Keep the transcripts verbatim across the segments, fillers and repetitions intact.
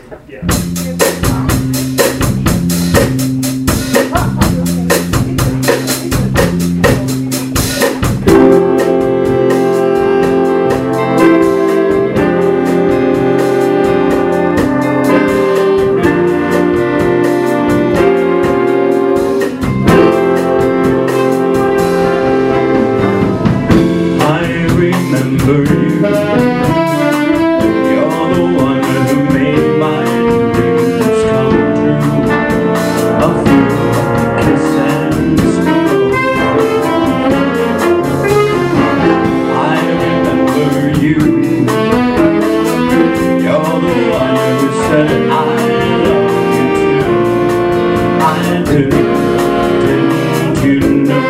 Remember you, you're the one who made my dreams come true. A few kiss and snow. I remember you, you're the one who said I love you too. I do, didn't you know?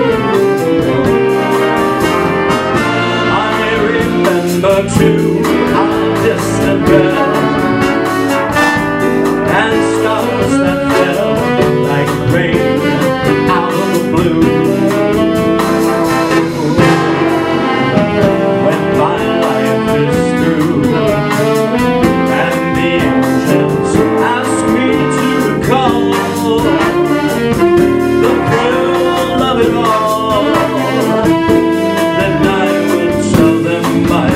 But to a distant bell and stars that fell like rain out of the blue. When my life is through and the angels ask me to recall the thrill of it all, then I will tell them my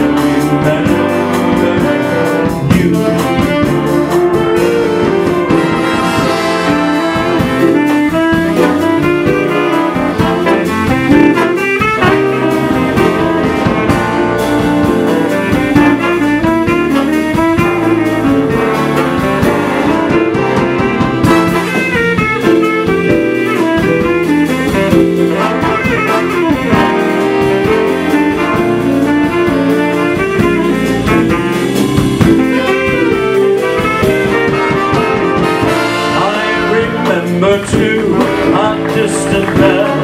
remember to a distant bell